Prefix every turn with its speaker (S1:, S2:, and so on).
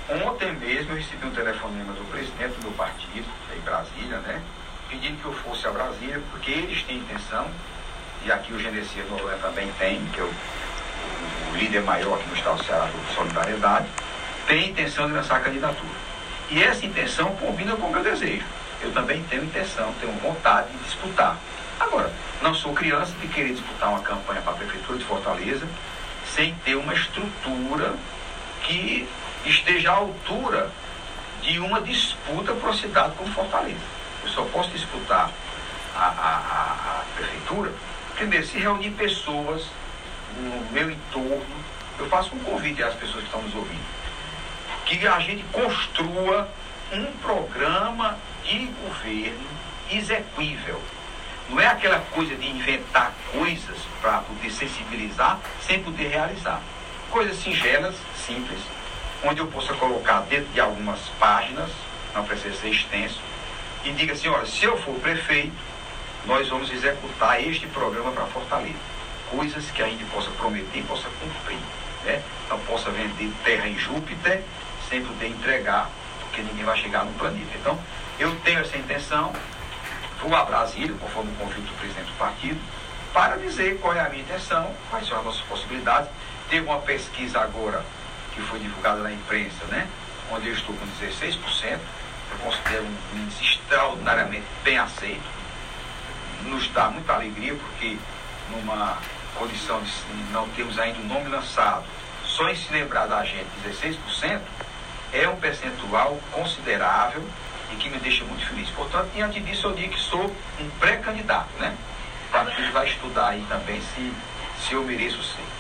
S1: Ontem mesmo eu recebi um telefonema do presidente do meu partido, em Brasília, né? Pedindo que eu fosse a Brasília, porque eles têm intenção, e aqui o Genesi Noronha também tem, que é o líder maior aqui no estado do Ceará, do Solidariedade, tem intenção de lançar a candidatura. E essa intenção combina com o meu desejo. Eu também tenho intenção, tenho vontade de disputar. Agora, não sou criança de querer disputar uma campanha para a Prefeitura de Fortaleza sem ter uma estrutura que esteja à altura de uma disputa por uma cidade como Fortaleza. Eu só posso disputar a Prefeitura, primeiro, se reunir pessoas no meu entorno. Eu faço um convite às pessoas que estão nos ouvindo, que a gente construa um programa de governo exequível. Não é aquela coisa de inventar coisas para poder sensibilizar sem poder realizar. Coisas singelas, simples, onde eu possa colocar dentro de algumas páginas, não precisa ser extenso, e diga assim, olha, se eu for prefeito, nós vamos executar este programa para Fortaleza. Coisas que a gente possa prometer e possa cumprir, né? Não possa vender terra em Júpiter sem poder entregar, porque ninguém vai chegar no planeta. Então, eu tenho essa intenção, vou a Brasília, conforme o convite do presidente do partido, para dizer qual é a minha intenção, quais são as nossas possibilidades. Teve uma pesquisa agora, que foi divulgada na imprensa, né? Onde eu estou com 16%, eu considero um índice extraordinariamente bem aceito. Nos dá muita alegria, porque numa condição de não termos ainda um nome lançado, só em se lembrar da gente 16%, é um percentual considerável e que me deixa muito feliz. Portanto, diante disso, eu digo que sou um pré-candidato, né? O partido vai estudar aí também se eu mereço ser.